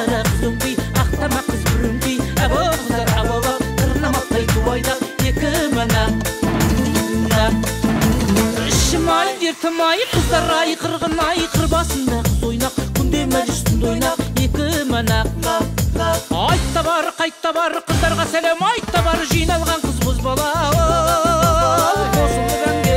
қара қыз өңкей, ақтама қыз бүріңкей, әбо қыздар абалап, тырнамақтай туайдақ екі мына. Ішім-ай, дертім-ай, қыздар-ай, қырғын-ай, қыр басында қыз ойнақ, күнде мәжіс түнде ойнақ екі мына. Айтта бар, қайтта бар, қыздарға сәлем, айтта бар, жиналған қыз боз бала. Осылы бәнге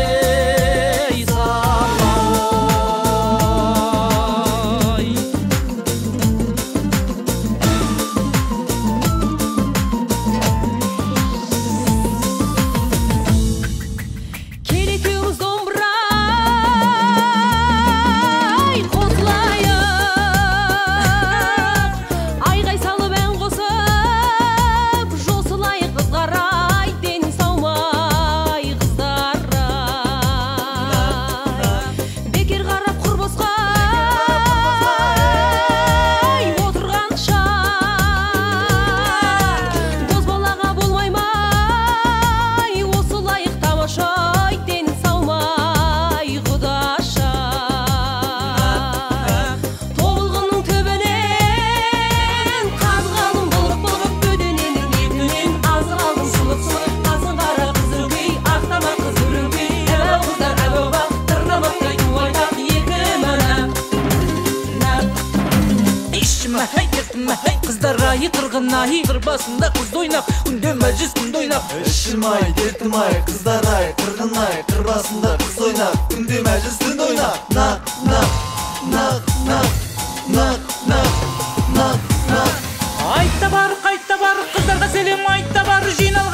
қыздар-ай, қырғын-ай, қыр басында қыз ойнақ, күнде мәжіс түнде ойнақ. Ішім-ай, дертім-ай, қыздар-ай, қырғын-ай, қыр басында қыз ойнақ, күнде мәжіс түнде ойнақ. Нақ, нақ, нақ, нақ, нақ, нақ, нақ, нақ. Айтта бар, қайтта бар, қыздарға сәлем, айтта бар, жинал